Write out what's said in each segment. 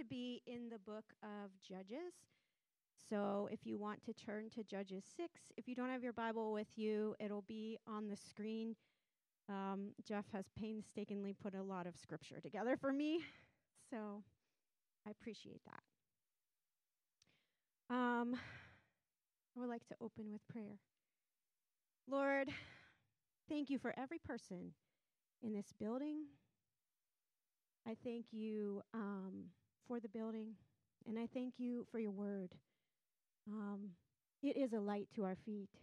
be in the book of Judges. So if you want to turn to Judges 6, if you don't have your Bible with you, it'll be on the screen. Jeff has painstakingly put a lot of scripture together for me, so I appreciate that. I would like to open with prayer. Lord, thank you for every person in this building. I thank you for the building, and I thank you for your word. It is a light to our feet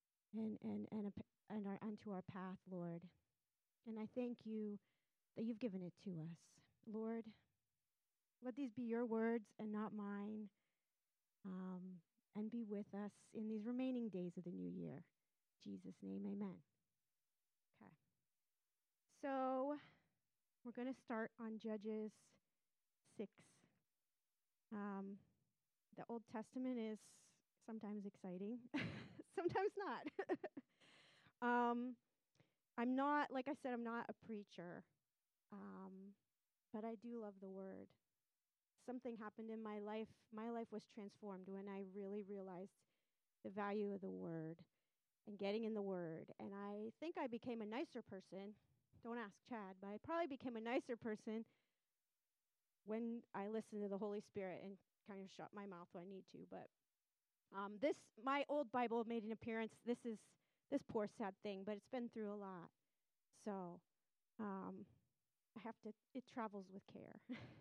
and unto our path, Lord. And I thank you that you've given it to us. Lord, let these be your words and not mine, and be with us in these remaining days of the new year. In Jesus' name, amen. Okay. So we're going to start on Judges 6. The Old Testament is sometimes exciting, sometimes not. I'm not, like I said, I'm not a preacher, but I do love the Word. Something happened in my life. My life was transformed when I really realized the value of the Word and getting in the Word. And I think I became a nicer person. Don't ask Chad, but I probably became a nicer person when I listened to the Holy Spirit and kind of shut my mouth when I need to. But my old Bible made an appearance. This poor sad thing, but it's been through a lot. So it travels with care.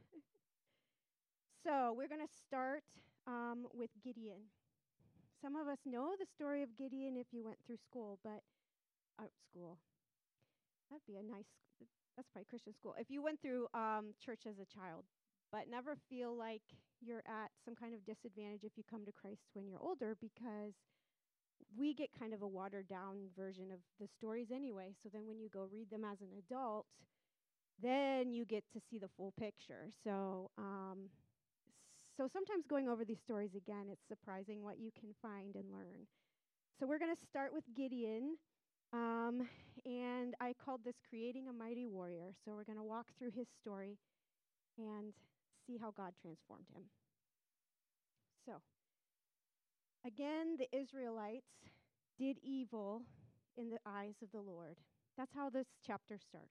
So we're going to start with Gideon. Some of us know the story of Gideon if you went through school, but school. That'd be that's probably Christian school. If you went through church as a child, but never feel like you're at some kind of disadvantage if you come to Christ when you're older, because we get kind of a watered down version of the stories anyway. So then when you go read them as an adult, then you get to see the full picture. So sometimes going over these stories again, it's surprising what you can find and learn. So we're going to start with Gideon, and I called this Creating a Mighty Warrior. So we're going to walk through his story and see how God transformed him. So, again, the Israelites did evil in the eyes of the Lord. That's how this chapter starts.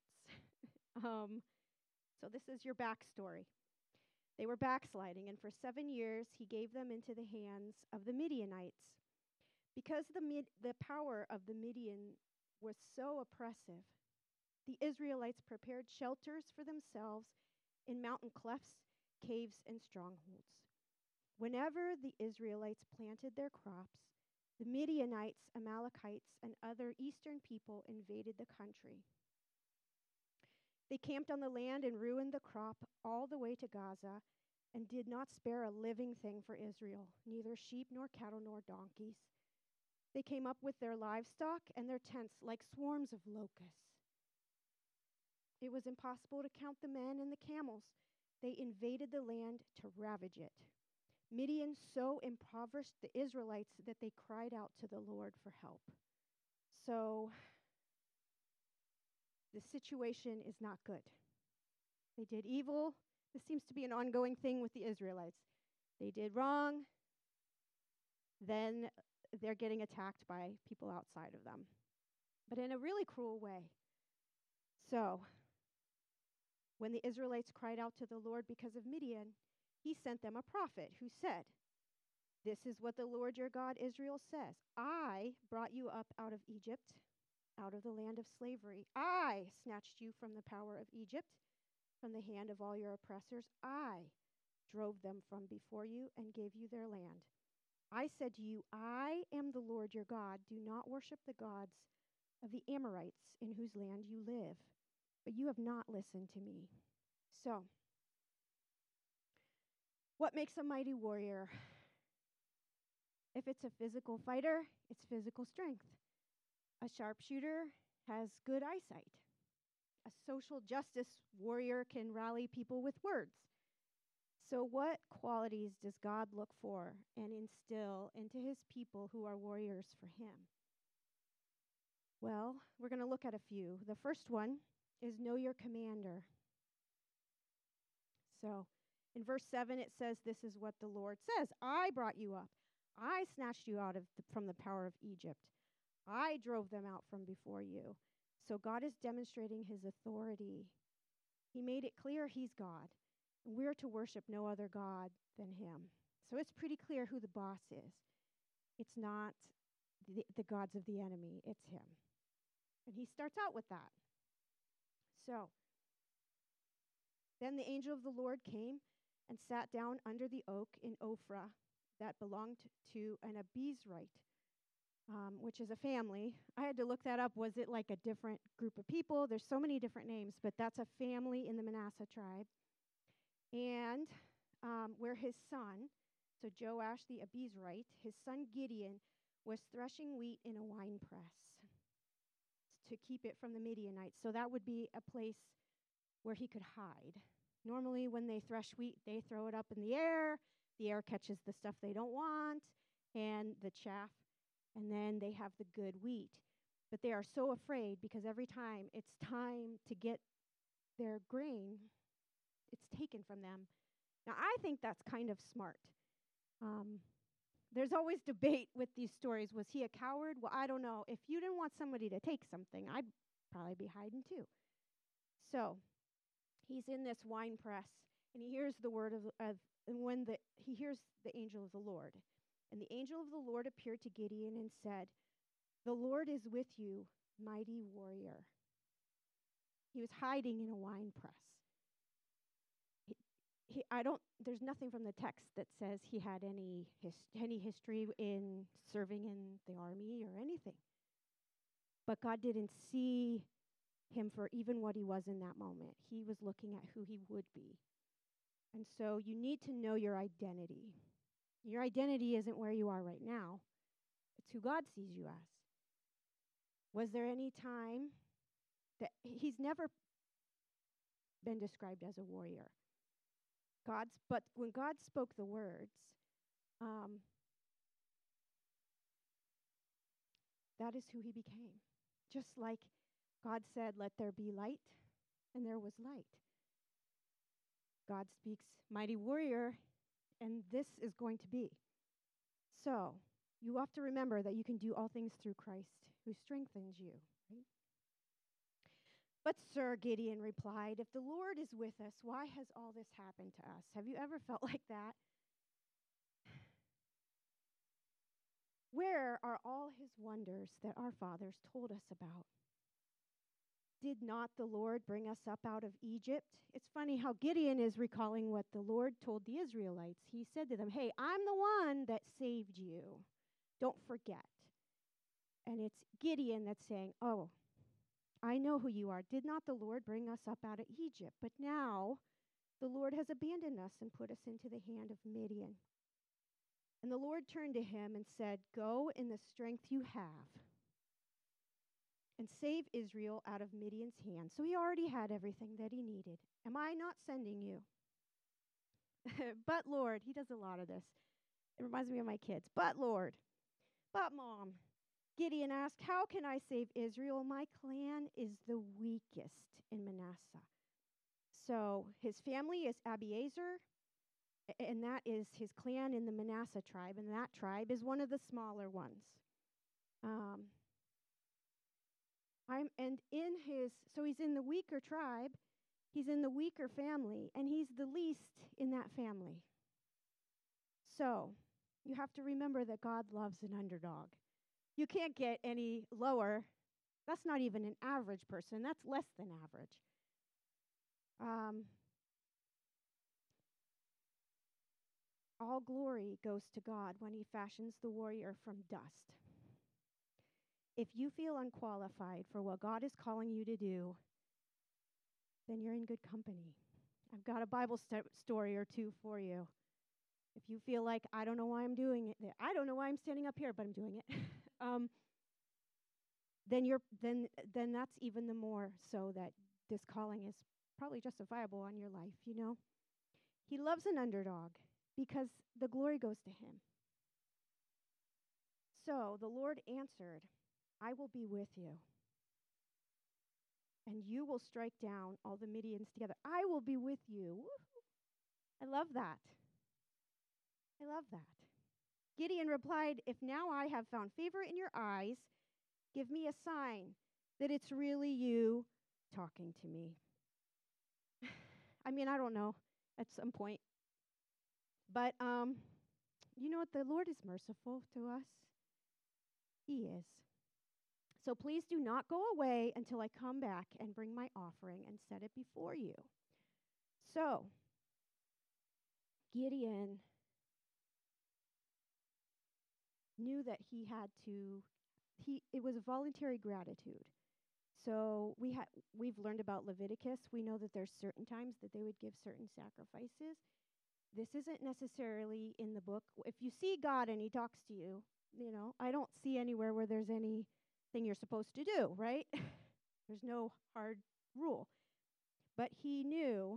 So this is your backstory. They were backsliding, and for 7 years he gave them into the hands of the Midianites. Because the power of the Midian was so oppressive, the Israelites prepared shelters for themselves in mountain clefts, caves, and strongholds. Whenever the Israelites planted their crops, the Midianites, Amalekites, and other eastern people invaded the country. They camped on the land and ruined the crop all the way to Gaza and did not spare a living thing for Israel, neither sheep nor cattle nor donkeys. They came up with their livestock and their tents like swarms of locusts. It was impossible to count the men and the camels. They invaded the land to ravage it. Midian so impoverished the Israelites that they cried out to the Lord for help. So the situation is not good. They did evil. This seems to be an ongoing thing with the Israelites. They did wrong. Then they're getting attacked by people outside of them, but in a really cruel way. So when the Israelites cried out to the Lord because of Midian, he sent them a prophet who said, "This is what the Lord your God, Israel, says. I brought you up out of Egypt, out of the land of slavery. I snatched you from the power of Egypt, from the hand of all your oppressors. I drove them from before you and gave you their land. I said to you, I am the Lord your God. Do not worship the gods of the Amorites in whose land you live. But you have not listened to me." So, what makes a mighty warrior? If it's a physical fighter, it's physical strength. A sharpshooter has good eyesight. A social justice warrior can rally people with words. So what qualities does God look for and instill into his people who are warriors for him? Well, we're going to look at a few. The first one is know your commander. So In verse 7, it says, this is what the Lord says. I brought you up. I snatched you out from the power of Egypt. I drove them out from before you. So God is demonstrating his authority. He made it clear he's God. And we're to worship no other God than him. So it's pretty clear who the boss is. It's not the gods of the enemy. It's him. And he starts out with that. So then the angel of the Lord came and sat down under the oak in Ophrah that belonged to an Abizrite, which is a family. I had to look that up. Was it like a different group of people? There's so many different names, but that's a family in the Manasseh tribe. And where his son, so Joash the Abizrite, his son Gideon, was threshing wheat in a wine press to keep it from the Midianites. So that would be a place where he could hide. Normally, when they thresh wheat, they throw it up in the air. The air catches the stuff they don't want and the chaff, and then they have the good wheat. But they are so afraid because every time it's time to get their grain, it's taken from them. Now, I think that's kind of smart. There's always debate with these stories. Was he a coward? Well, I don't know. If you didn't want somebody to take something, I'd probably be hiding too. So he's in this wine press, and he hears the word he hears the angel of the Lord. And the angel of the Lord appeared to Gideon and said, "The Lord is with you, mighty warrior." He was hiding in a wine press. There's nothing from the text that says he had any history in serving in the army or anything. But God didn't see him for even what he was in that moment. He was looking at who he would be. And so you need to know your identity. Your identity isn't where you are right now. It's who God sees you as. Was there any time that he's never been described as a warrior? But when God spoke the words, that is who he became. Just like God said, "Let there be light," and there was light. God speaks, "Mighty warrior," and this is going to be. So you have to remember that you can do all things through Christ who strengthens you. Right? "But sir," Gideon replied, "if the Lord is with us, why has all this happened to us?" Have you ever felt like that? Where are all his wonders that our fathers told us about? Did not the Lord bring us up out of Egypt? It's funny how Gideon is recalling what the Lord told the Israelites. He said to them, "Hey, I'm the one that saved you. Don't forget." And it's Gideon that's saying, "Oh, I know who you are. Did not the Lord bring us up out of Egypt? But now the Lord has abandoned us and put us into the hand of Midian." And the Lord turned to him and said, "Go in the strength you have and save Israel out of Midian's hand." So he already had everything that he needed. "Am I not sending you?" "But Lord," he does a lot of this. It reminds me of my kids. "But Lord, but Mom." Gideon asked, "How can I save Israel? My clan is the weakest in Manasseh." So his family is Abiezer, and that is his clan in the Manasseh tribe, and that tribe is one of the smaller ones. So he's in the weaker tribe, he's in the weaker family, and he's the least in that family. So you have to remember that God loves an underdog. You can't get any lower. That's not even an average person. That's less than average. All glory goes to God when he fashions the warrior from dust. If you feel unqualified for what God is calling you to do, then you're in good company. I've got a Bible story or two for you. If you feel like, I don't know why I'm doing it, I don't know why I'm standing up here, but I'm doing it, then that's even the more so that this calling is probably justifiable on your life, you know. He loves an underdog because the glory goes to him. So the Lord answered, "I will be with you, and you will strike down all the Midians together." I will be with you. Woo-hoo. I love that. I love that. Gideon replied, "If now I have found favor in your eyes, give me a sign that it's really you talking to me." I mean, I don't know at some point. But you know what? The Lord is merciful to us. He is. So please do not go away until I come back and bring my offering and set it before you. So Gideon knew that he had to it was a voluntary gratitude. So we've learned about Leviticus. We know that there's certain times that they would give certain sacrifices. This isn't necessarily in the book. If you see God and he talks to you, I don't see anywhere where there's anything you're supposed to do, right? There's no hard rule. But he knew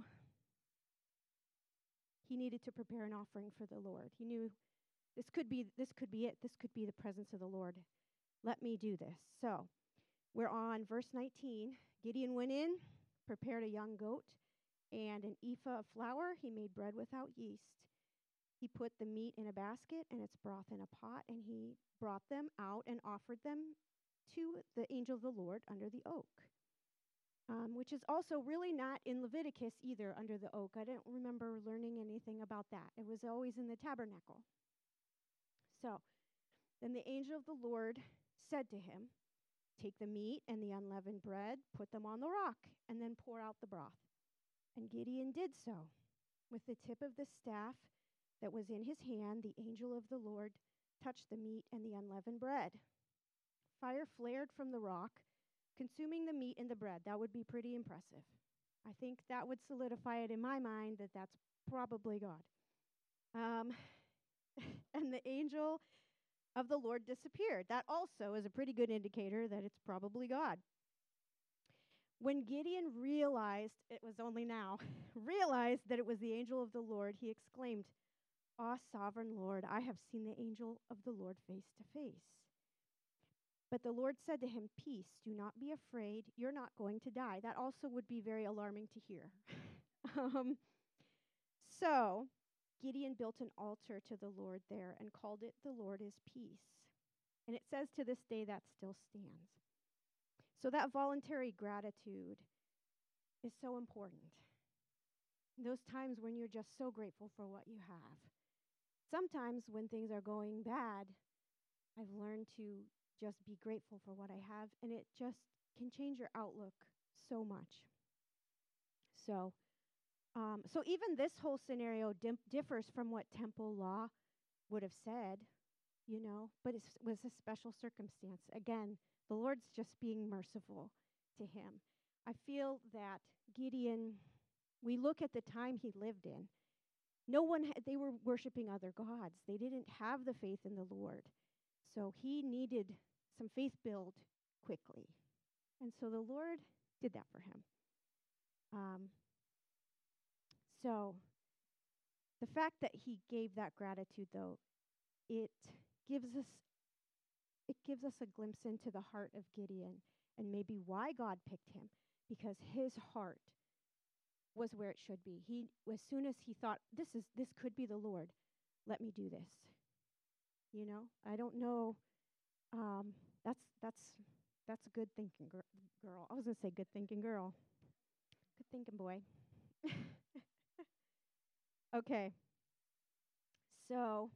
he needed to prepare an offering for the Lord. He knew this could be it. This could be the presence of the Lord. Let me do this. So we're on verse 19. Gideon went in, prepared a young goat and an ephah of flour. He made bread without yeast. He put the meat in a basket and its broth in a pot, and he brought them out and offered them to the angel of the Lord under the oak, which is also really not in Leviticus either, under the oak. I don't remember learning anything about that. It was always in the tabernacle. So then the angel of the Lord said to him, "Take the meat and the unleavened bread, put them on the rock, and then pour out the broth." And Gideon did so. With the tip of the staff that was in his hand, the angel of the Lord touched the meat and the unleavened bread. Fire flared from the rock, consuming the meat and the bread. That would be pretty impressive. I think that would solidify it in my mind that that's probably God. And the angel of the Lord disappeared. That also is a pretty good indicator that it's probably God. When Gideon realized it was only now, realized that it was the angel of the Lord, he exclaimed, "Ah, sovereign Lord, I have seen the angel of the Lord face to face." But the Lord said to him, "Peace, do not be afraid. You're not going to die." That also would be very alarming to hear. So Gideon built an altar to the Lord there and called it "The Lord is Peace." And it says to this day that still stands. So that voluntary gratitude is so important. Those times when you're just so grateful for what you have. Sometimes when things are going bad, I've learned to just be grateful for what I have, and it just can change your outlook so much. So even this whole scenario differs from what temple law would have said, but it was a special circumstance. Again, the Lord's just being merciful to him. I feel that Gideon, we look at the time he lived in. They were worshiping other gods. They didn't have the faith in the Lord. So he needed some faith build quickly. And so the Lord did that for him. So the fact that he gave that gratitude, though, it gives us a glimpse into the heart of Gideon and maybe why God picked him, because his heart was where it should be. As soon as he thought, this could be the Lord, let me do this. I don't know. That's a good thinking girl. I was going to say good thinking girl. Good thinking boy. Okay. So,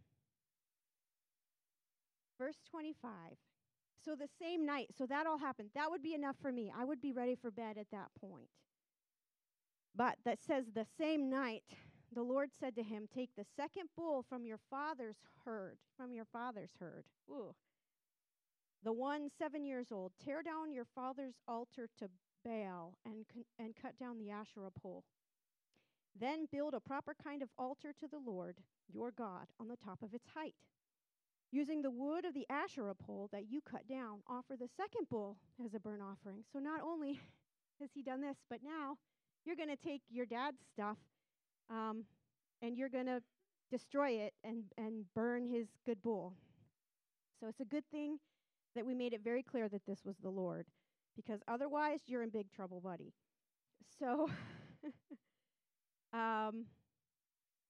verse 25. So the same night, so that all happened. That would be enough for me. I would be ready for bed at that point. But that says the same night, the Lord said to him, "Take the second bull from your father's herd, Ooh. The one 7 years old. Tear down your father's altar to Baal and cut down the Asherah pole. Then build a proper kind of altar to the Lord, your God, on the top of its height. Using the wood of the Asherah pole that you cut down, offer the second bull as a burnt offering." So not only has he done this, but now you're going to take your dad's stuff and you're going to destroy it and burn his good bull. So it's a good thing that we made it very clear that this was the Lord, because otherwise you're in big trouble, buddy. So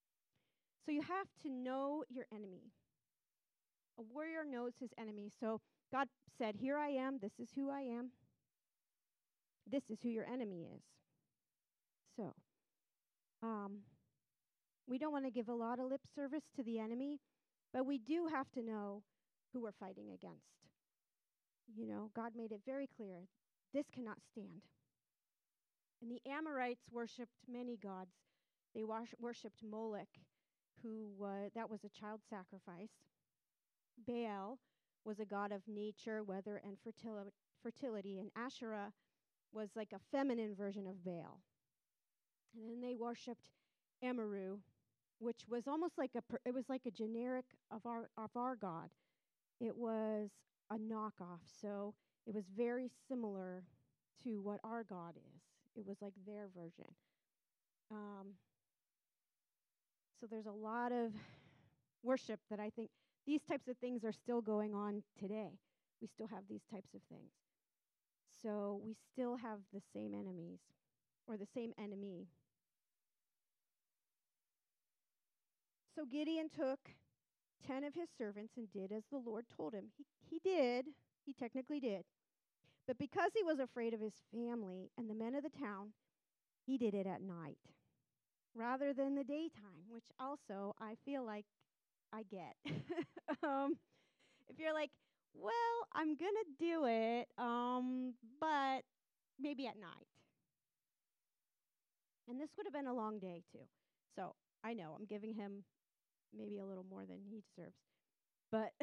So you have to know your enemy. A warrior knows his enemy. So God said, "Here I am. This is who I am. This is who your enemy is." So um, we don't want to give a lot of lip service to the enemy, but we do have to know who we're fighting against. You know, God made it very clear, this cannot stand. And the Amorites worshipped many gods. They worshipped Molech, that was a child sacrifice. Baal was a god of nature, weather, and fertility. And Asherah was like a feminine version of Baal. And then they worshipped Amaru, which was almost like it was like a generic of our God. It was a knockoff, so it was very similar to what our God is. It was like their version. So there's a lot of worship that I think these types of things are still going on today. We still have these types of things. So we still have the same enemies, or the same enemy. So Gideon took 10 of his servants and did as the Lord told him. He technically did. But because he was afraid of his family and the men of the town, he did it at night rather than the daytime, which also I feel like I get. If you're like, well, I'm going to do it, but maybe at night. And this would have been a long day, too. So I know I'm giving him maybe a little more than he deserves. But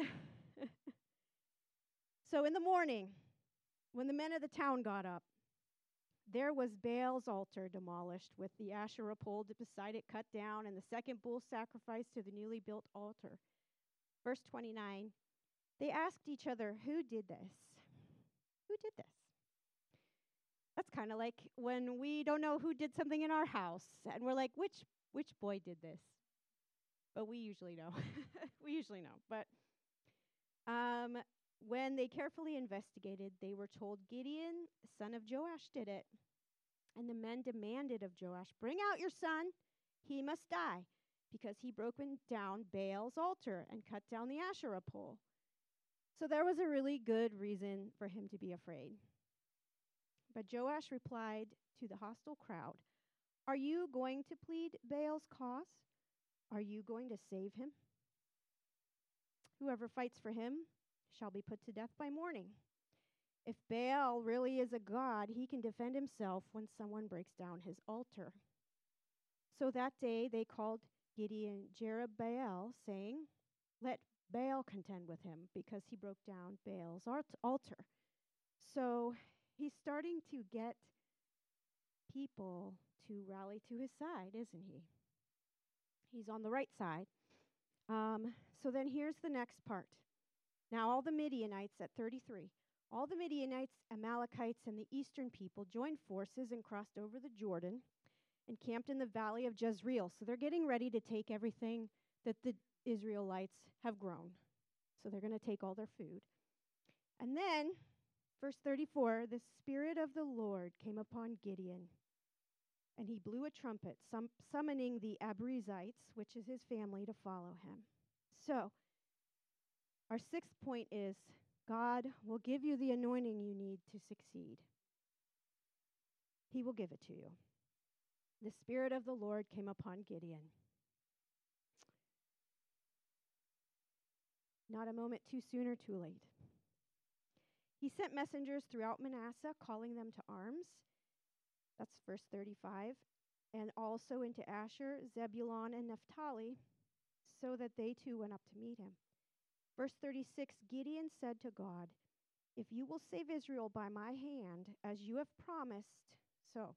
so in the morning, when the men of the town got up, there was Baal's altar demolished, with the Asherah pole beside it cut down, and the second bull sacrificed to the newly built altar. Verse 29, they asked each other, "Who did this? Who did this?" That's kind of like when we don't know who did something in our house, and we're like, which boy did this? But we usually know. We usually know. But when they carefully investigated, they were told Gideon, son of Joash, did it. And the men demanded of Joash, "Bring out your son. He must die, because he broke down Baal's altar and cut down the Asherah pole." So there was a really good reason for him to be afraid. But Joash replied to the hostile crowd, "Are you going to plead Baal's cause? Are you going to save him? Whoever fights for him shall be put to death by morning. If Baal really is a god, he can defend himself when someone breaks down his altar." So that day they called Gideon Jerubbaal, saying, "Let Baal contend with him, because he broke down Baal's altar." So he's starting to get people to rally to his side, isn't he? He's on the right side. So then here's the next part. Now all the Midianites at 33, all the Midianites, Amalekites, and the eastern people joined forces and crossed over the Jordan and camped in the valley of Jezreel. So they're getting ready to take everything that the Israelites have grown. So they're going to take all their food. And then, verse 34, the Spirit of the Lord came upon Gideon, and he blew a trumpet, summoning the Abrizites, which is his family, to follow him. So, our sixth point is, God will give you the anointing you need to succeed. He will give it to you. The Spirit of the Lord came upon Gideon. Not a moment too soon or too late. He sent messengers throughout Manasseh, calling them to arms. That's verse 35. And also into Asher, Zebulun, and Naphtali, so that they too went up to meet him. Verse 36, Gideon said to God, "If you will save Israel by my hand, as you have promised, so."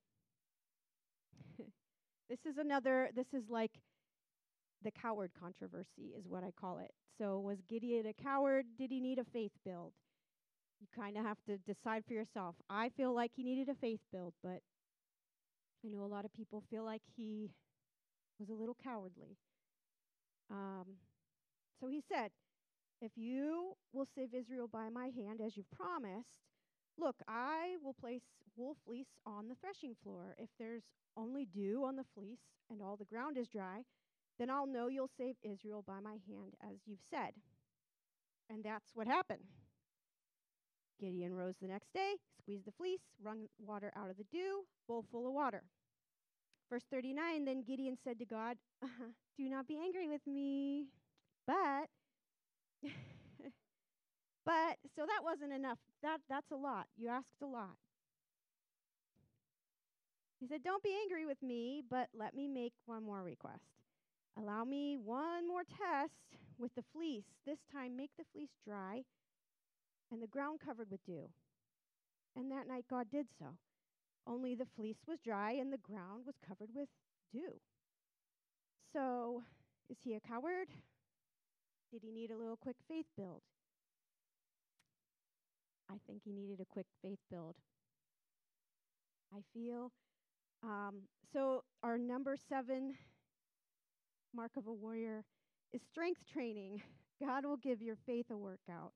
This is like the coward controversy is what I call it. So was Gideon a coward? Did he need a faith build? You kind of have to decide for yourself. I feel like he needed a faith build, but I know a lot of people feel like he was a little cowardly. So he said, "If you will save Israel by my hand, as you've promised, look, I will place wool fleece on the threshing floor. If there's only dew on the fleece and all the ground is dry, Then I'll know you'll save Israel by my hand, as you've said. And that's what happened. Gideon rose the next day, squeezed the fleece, wrung water out of the dew, bowl full of water. Verse 39, then Gideon said to God, do not be angry with me, but, so that wasn't enough. That's a lot. You asked a lot. He said, don't be angry with me, but let me make one more request. Allow me one more test with the fleece. This time, make the fleece dry and the ground covered with dew. And that night, God did so. Only the fleece was dry and the ground was covered with dew. So, is he a coward? Did he need a little quick faith build? I think he needed a quick faith build. I feel. So our number 7 mark of a warrior is strength training. God will give your faith a workout.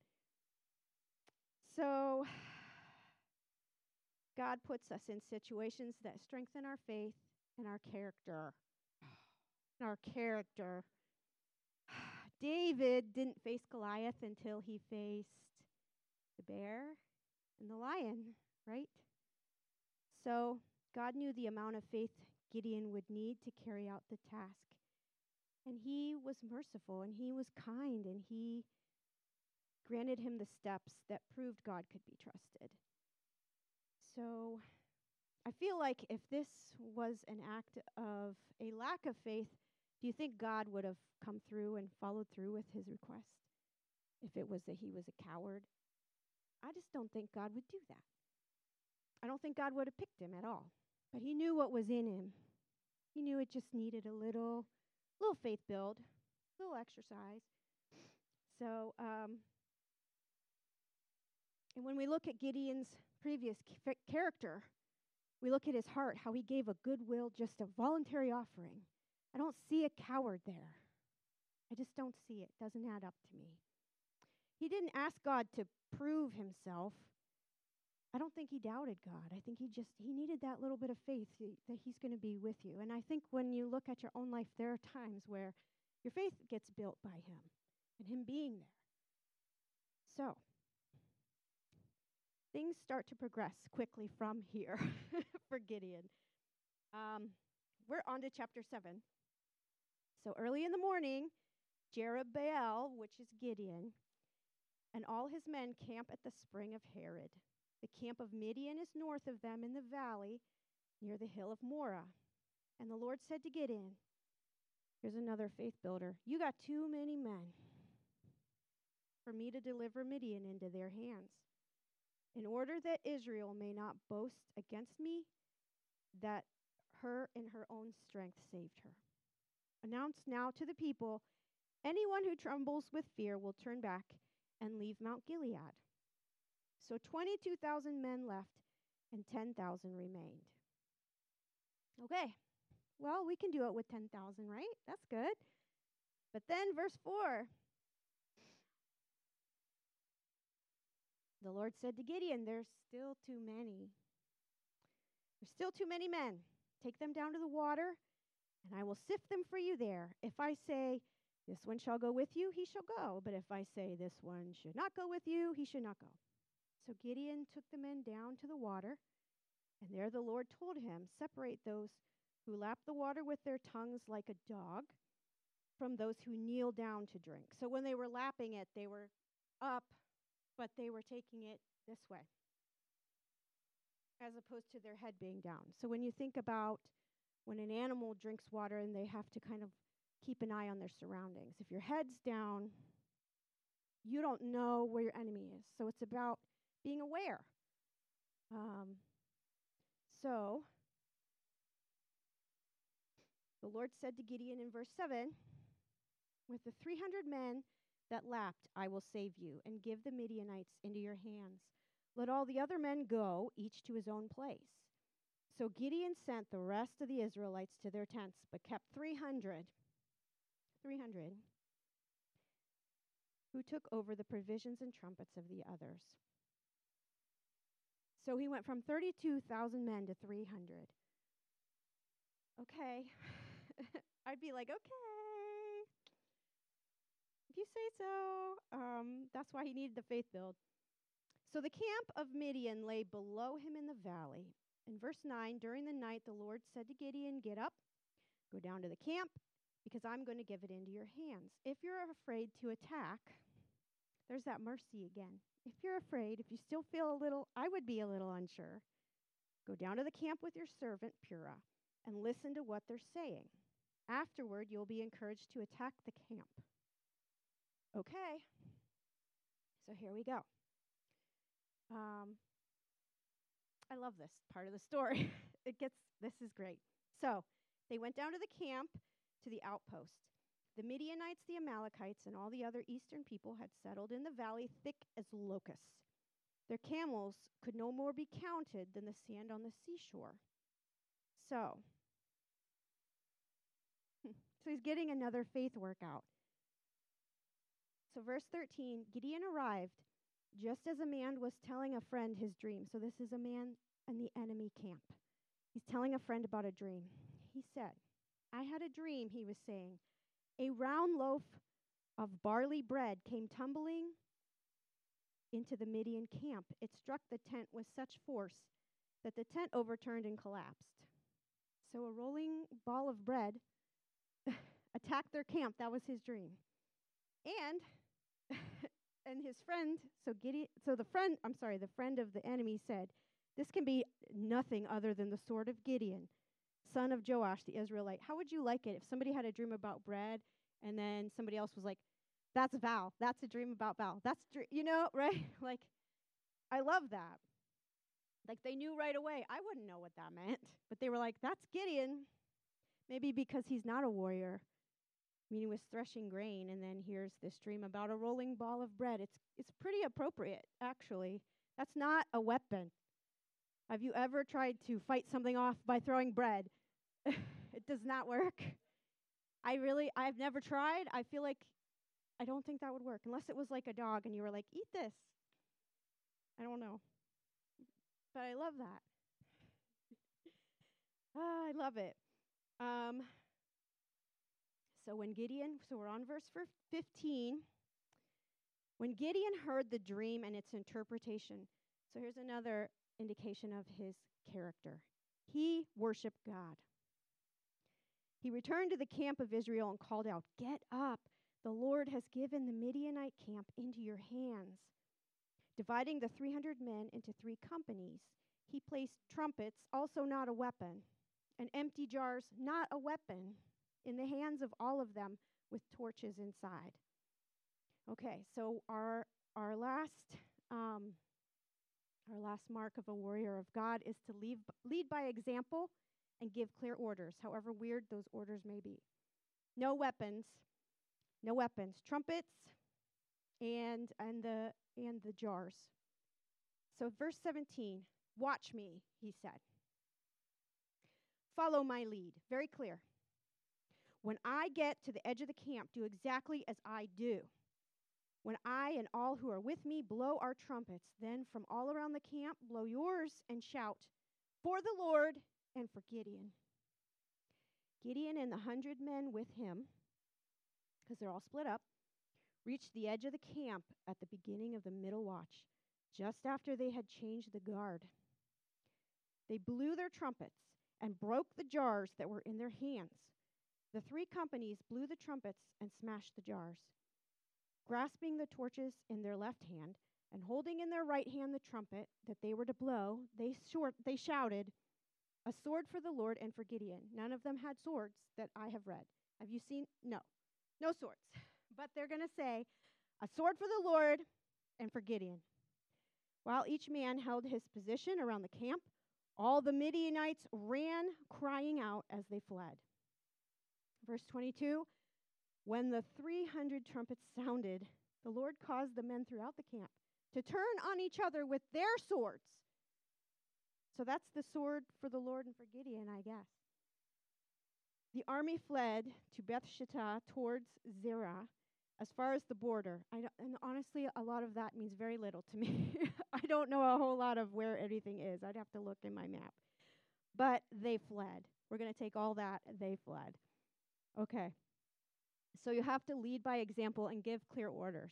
So God puts us in situations that strengthen our faith and our character. Our character. David didn't face Goliath until he faced the bear and the lion, right? So God knew the amount of faith Gideon would need to carry out the task. And he was merciful, and he was kind, and he granted him the steps that proved God could be trusted. So I feel like if this was an act of a lack of faith, do you think God would have come through and followed through with his request? If it was that he was a coward? I just don't think God would do that. I don't think God would have picked him at all. But he knew what was in him. He knew it just needed a little faith build, a little exercise. So, and when we look at Gideon's previous character, we look at his heart, how he gave a goodwill, just a voluntary offering. I don't see a coward there. I just don't see it. Doesn't add up to me. He didn't ask God to prove himself. I don't think he doubted God. I think he needed that little bit of faith that he's going to be with you. And I think when you look at your own life, there are times where your faith gets built by him and him being there. So, things start to progress quickly from here for Gideon. We're on to chapter 7. So early in the morning, Jerubbaal, which is Gideon, and all his men camp at the spring of Harod. The camp of Midian is north of them in the valley near the hill of Morah. And the Lord said to Gideon, here's another faith builder, you got too many men for me to deliver Midian into their hands, in order that Israel may not boast against me that her in her own strength saved her. Announce now to the people, anyone who trembles with fear will turn back and leave Mount Gilead. So 22,000 men left and 10,000 remained. Okay, well, we can do it with 10,000, right? That's good. But then verse 4, the Lord said to Gideon, there's still too many. There's still too many men. Take them down to the water, and I will sift them for you there. If I say, this one shall go with you, he shall go. But if I say, this one should not go with you, he should not go. So Gideon took the men down to the water, and there the Lord told him, separate those who lap the water with their tongues like a dog from those who kneel down to drink. So when they were lapping it, they were up, but they were taking it this way, as opposed to their head being down. So when you think about when an animal drinks water and they have to kind of keep an eye on their surroundings, if your head's down, you don't know where your enemy is. So it's about being aware. So the Lord said to Gideon in verse 7, with the 300 men that lapped, I will save you and give the Midianites into your hands. Let all the other men go, each to his own place. So Gideon sent the rest of the Israelites to their tents, but kept 300 who took over the provisions and trumpets of the others. So he went from 32,000 men to 300. Okay. I'd be like, okay. say so. That's why he needed the faith build. So the camp of Midian lay below him in the valley. In verse 9, during the night, the Lord said to Gideon, "Get up, go down to the camp, because I'm going to give it into your hands. If you're afraid to attack," there's that mercy again. If you're afraid, if you still feel a little, I would be a little unsure, go down to the camp with your servant Purah and listen to what they're saying. Afterward, you'll be encouraged to attack the camp. Okay. So here we go. I love this part of the story. This is great. So they went down to the camp, to the outpost. The Midianites, the Amalekites, and all the other eastern people had settled in the valley thick as locusts. Their camels could no more be counted than the sand on the seashore. So he's getting another faith workout. So verse 13, Gideon arrived just as a man was telling a friend his dream. So this is a man in the enemy camp. He's telling a friend about a dream. He said, "I had a dream," he was saying. "A round loaf of barley bread came tumbling into the Midian camp. It struck the tent with such force that the tent overturned and collapsed." So a rolling ball of bread attacked their camp. That was his dream. And and his friend, the friend of the enemy said, "This can be nothing other than the sword of Gideon, son of Joash the Israelite." How would you like it if somebody had a dream about bread and then somebody else was like, "That's Val. That's a dream about Val." Right? Like, I love that. Like, they knew right away. I wouldn't know what that meant, but they were like, "That's Gideon." Maybe because he's not a warrior. I mean, he was threshing grain, and then here's this dream about a rolling ball of bread. It's pretty appropriate, actually. That's not a weapon. Have you ever tried to fight something off by throwing bread? It does not work. I've never tried. I feel like I don't think that would work, unless it was like a dog and you were like, "Eat this." I don't know. But I love that. I love it. So we're on verse 15. When Gideon heard the dream and its interpretation, so here's another indication of his character. He worshiped God. He returned to the camp of Israel and called out, "Get up! The Lord has given the Midianite camp into your hands." Dividing the 300 men into 3 companies, he placed trumpets, also not a weapon, and empty jars, not a weapon, in the hands of all of them with torches inside. Okay, so our last mark of a warrior of God is to lead by example and give clear orders, however weird those orders may be. No weapons, trumpets, and the jars. So verse 17, "Watch me," he said. "Follow my lead." Very clear. "When I get to the edge of the camp, do exactly as I do. When I and all who are with me blow our trumpets, then from all around the camp blow yours and shout, 'For the Lord and for Gideon.'" Gideon and the 100 men with him, because they're all split up, reached the edge of the camp at the beginning of the middle watch, just after they had changed the guard. They blew their trumpets and broke the jars that were in their hands. The 3 companies blew the trumpets and smashed the jars. Grasping the torches in their left hand and holding in their right hand the trumpet that they were to blow, they shouted, "A sword for the Lord and for Gideon." None of them had swords that I have read. Have you seen? No swords. But they're going to say, "A sword for the Lord and for Gideon." While each man held his position around the camp, all the Midianites ran, crying out as they fled. Verse 22, "When the 300 trumpets sounded, the Lord caused the men throughout the camp to turn on each other with their swords." So that's the sword for the Lord and for Gideon, I guess. The army fled to Beth Shittah towards Zerah, as far as the border. And honestly, a lot of that means very little to me. I don't know a whole lot of where anything is. I'd have to look in my map. But they fled. We're going to take all that. They fled. Okay. So you have to lead by example and give clear orders.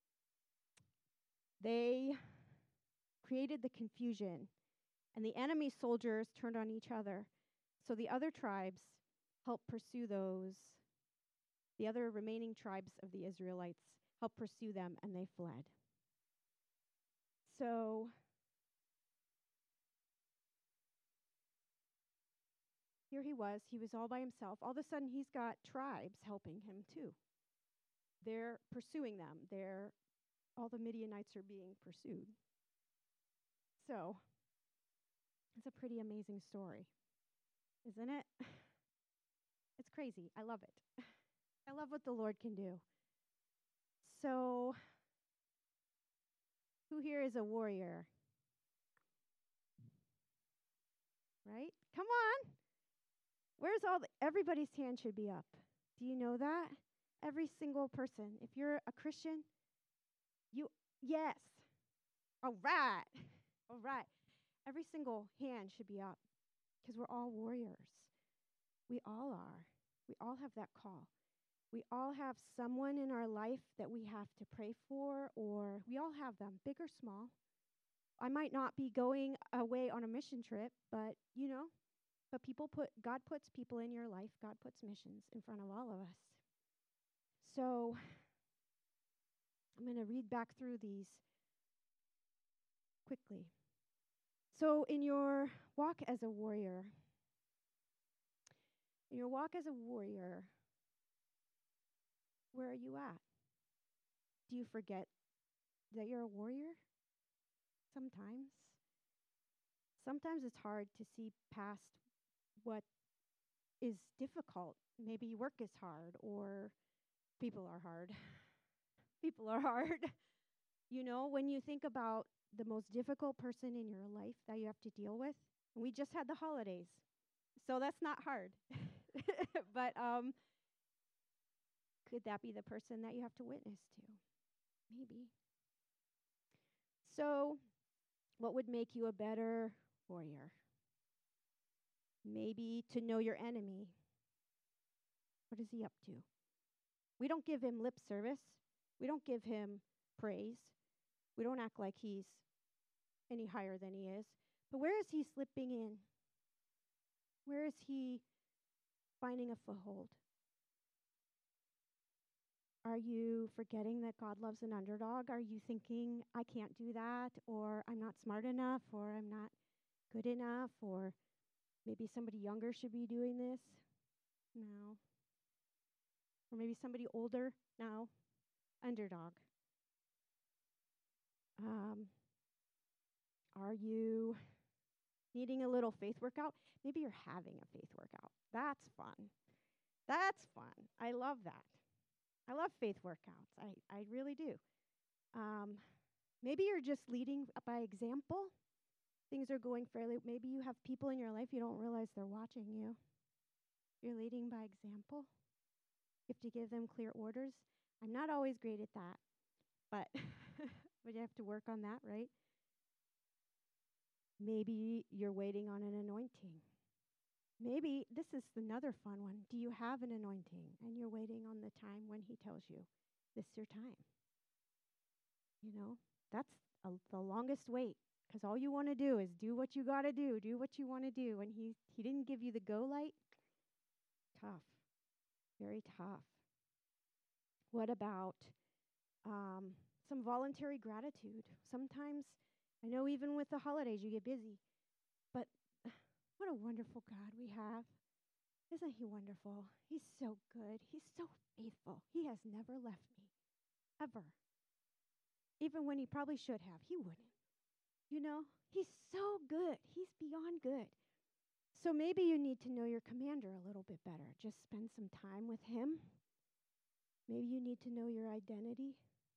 They created the confusion, and the enemy soldiers turned on each other. So the other tribes helped pursue the other remaining tribes of the Israelites helped pursue them, and they fled. So here he was all by himself. All of a sudden, he's got tribes helping him too. They're pursuing them. All the Midianites are being pursued. So it's a pretty amazing story, isn't it? It's crazy. I love it. I love what the Lord can do. So who here is a warrior? Right? Come on. Where's everybody's hand should be up. Do you know that? Every single person. If you're a Christian, yes. All right. All right. Every single hand should be up because we're all warriors. We all are. We all have that call. We all have someone in our life that we have to pray for, or we all have them, big or small. I might not be going away on a mission trip, but God puts people in your life. God puts missions in front of all of us. So I'm going to read back through these quickly. So in your walk as a warrior, where are you at? Do you forget that you're a warrior? Sometimes. Sometimes it's hard to see past what is difficult. Maybe work is hard or people are hard. People are hard. When you think about the most difficult person in your life that you have to deal with, and we just had the holidays, so that's not hard. But could that be the person that you have to witness to? Maybe. So what would make you a better warrior? Maybe to know your enemy. What is he up to? We don't give him lip service. We don't give him praise. We don't act like he's any higher than he is. But where is he slipping in? Where is he finding a foothold? Are you forgetting that God loves an underdog? Are you thinking, I can't do that, or I'm not smart enough, or I'm not good enough, or maybe somebody younger should be doing this? No. Or maybe somebody older? No. Underdog. Are you needing a little faith workout? Maybe you're having a faith workout. That's fun. That's fun. I love that. I love faith workouts. I really do. Maybe you're just leading by example. Things are going fairly. Maybe you have people in your life you don't realize they're watching you. You're leading by example. You have to give them clear orders. I'm not always great at that, but but you have to work on that, right? Maybe you're waiting on an anointing. Maybe this is another fun one. Do you have an anointing and you're waiting on the time when he tells you this is your time? That's the longest wait because all you want to do is do what you got to do what you want to do. And he didn't give you the go light. Tough, very tough. What about some voluntary gratitude? Sometimes, I know even with the holidays you get busy, but what a wonderful God we have. Isn't he wonderful? He's so good. He's so faithful. He has never left me, ever. Even when he probably should have, he wouldn't. He's so good. He's beyond good. So maybe you need to know your commander a little bit better. Just spend some time with him. Maybe you need to know your identity.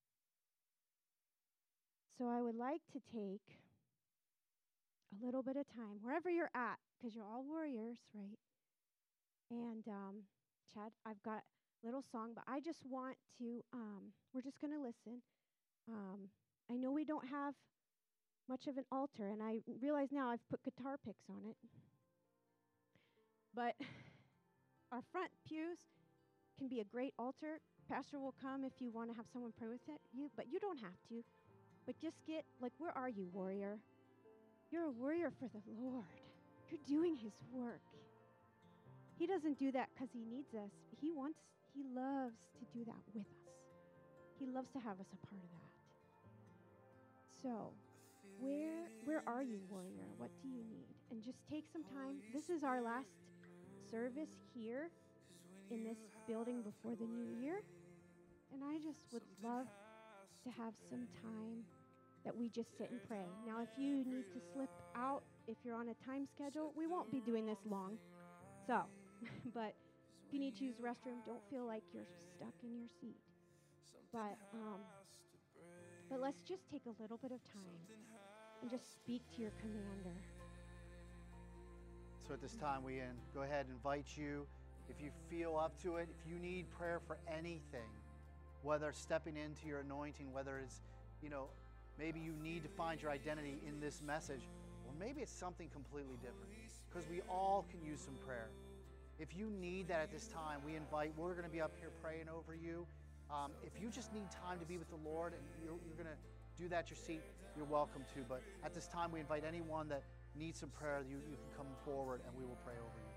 So I would like to take a little bit of time, wherever you're at, because you're all warriors, right? And Chad, I've got a little song, but I just want to, we're just going to listen. I know we don't have much of an altar, and I realize now I've put guitar picks on it. But our front pews, can be a great altar. Pastor will come if you want to have someone pray with you, but you don't have to. But just get, like, where are you, warrior? You're a warrior for the Lord. You're doing his work. He doesn't do that because he needs us. He loves to do that with us. He loves to have us a part of that. So, where are you, warrior? What do you need? And just take some time. This is our last service here in this building before the new year. And I just would love to have some time that we just sit and pray. Now, if you need to slip out, if you're on a time schedule, we won't be doing this long. So, but if you need to use the restroom, don't feel like you're stuck in your seat. But let's just take a little bit of time and just speak to your commander. So at this time, we go ahead and invite you, if you feel up to it, if you need prayer for anything, whether it's stepping into your anointing, whether it's, maybe you need to find your identity in this message, or maybe it's something completely different, because we all can use some prayer. If you need that at this time, we're going to be up here praying over you. If you just need time to be with the Lord and you're going to do that at your seat, you're welcome to. But at this time, we invite anyone that needs some prayer, you can come forward and we will pray over you.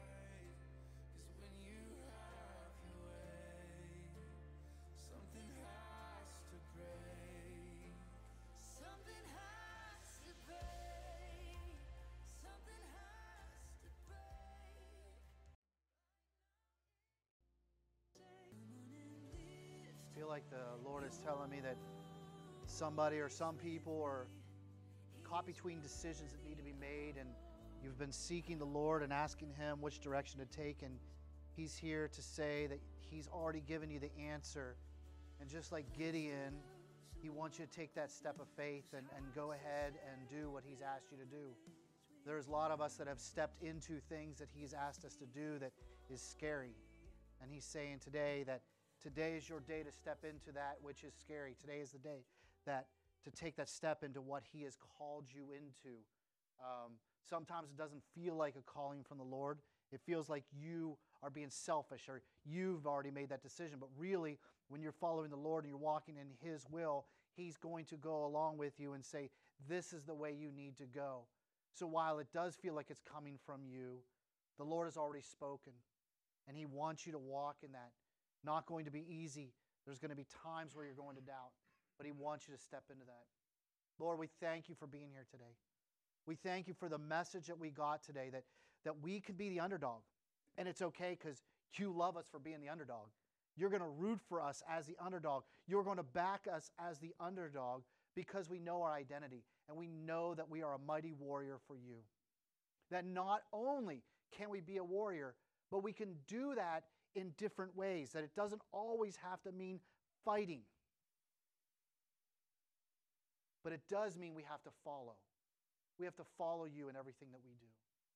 I feel like the Lord is telling me that somebody or some people are caught between decisions that need to be made, and you've been seeking the Lord and asking Him which direction to take, and He's here to say that He's already given you the answer. And just like Gideon, He wants you to take that step of faith and go ahead and do what He's asked you to do. There's a lot of us that have stepped into things that He's asked us to do that is scary. And He's saying today that today is your day to step into that which is scary. Today is the day to take that step into what He has called you into. Sometimes it doesn't feel like a calling from the Lord. It feels like you are being selfish or you've already made that decision. But really, when you're following the Lord and you're walking in His will, He's going to go along with you and say, this is the way you need to go. So while it does feel like it's coming from you, the Lord has already spoken. And He wants you to walk in that. Not going to be easy. There's going to be times where you're going to doubt. But He wants you to step into that. Lord, we thank You for being here today. We thank You for the message that we got today, that we could be the underdog. And it's okay because You love us for being the underdog. You're going to root for us as the underdog. You're going to back us as the underdog because we know our identity and we know that we are a mighty warrior for You. That not only can we be a warrior, but we can do that in different ways, that it doesn't always have to mean fighting. But it does mean we have to follow. We have to follow You in everything that we do.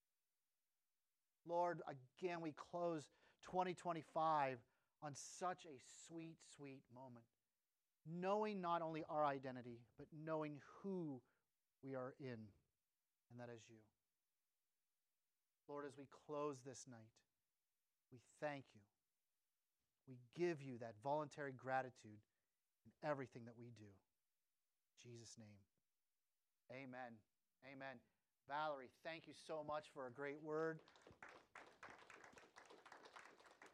Lord, again, we close 2025 on such a sweet, sweet moment. Knowing not only our identity, but knowing who we are in, and that is You. Lord, as we close this night, we thank You. We give You that voluntary gratitude in everything that we do. In Jesus' name, amen. Amen. Valerie, thank you so much for a great word.